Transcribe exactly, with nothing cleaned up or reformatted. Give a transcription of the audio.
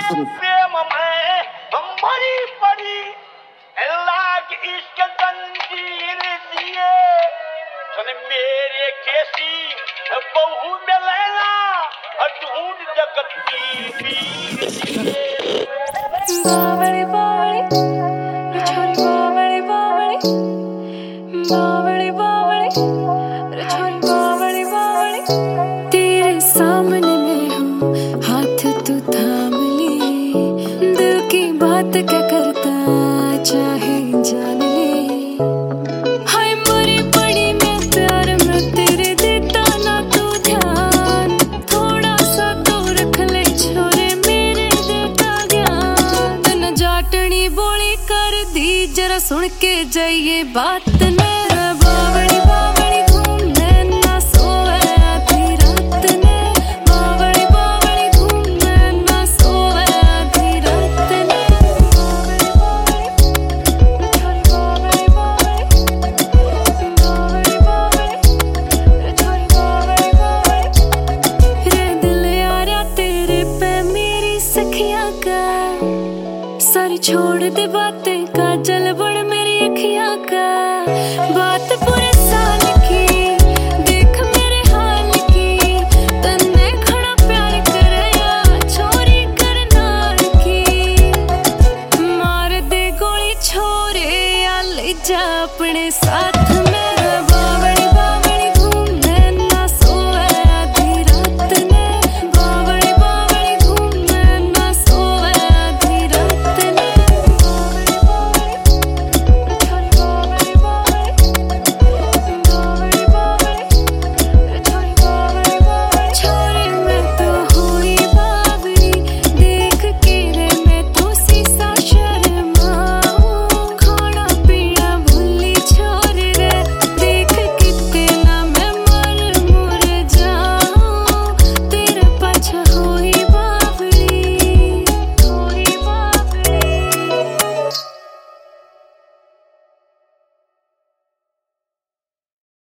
प्रेम में मरी पड़ी अल्लाह की इश्क जंजीर दिए सुन मेरे कैसी बहू में लैला ढूंढ जगत की बावड़ी बावड़ी रे छोरी बावड़ी बावड़ी बावड़ी बावड़ी रे छोरी बावड़ी बावड़ी तेरे सामने मैं हूँ हाथ तू थाम ले दिल की बात क्या करता चाहे जान ले हाय मरी पड़ी मैं प्यार में तेरे देता ना तू ध्यान थोड़ा सा तो रख ले छोरे मेरे दिल का ज्ञान तन जाटनी बोली कर दी जरा सुन के जाइए बात ने बावड़ी बावड़ी घूमने ना सोवे आधी रात ने बावड़ी बावड़ी घूमने ना सोवे आधी रात ने बावड़ी बावड़ी छोरी बावड़ी बावड़ी बावड़ी बावड़ी छोरी बावड़ी बावड़ी रे दिल यारा तेरे पे मेरी सखियां का सारी छोड़ दे बातें काजल बन मेरी अखियां का बात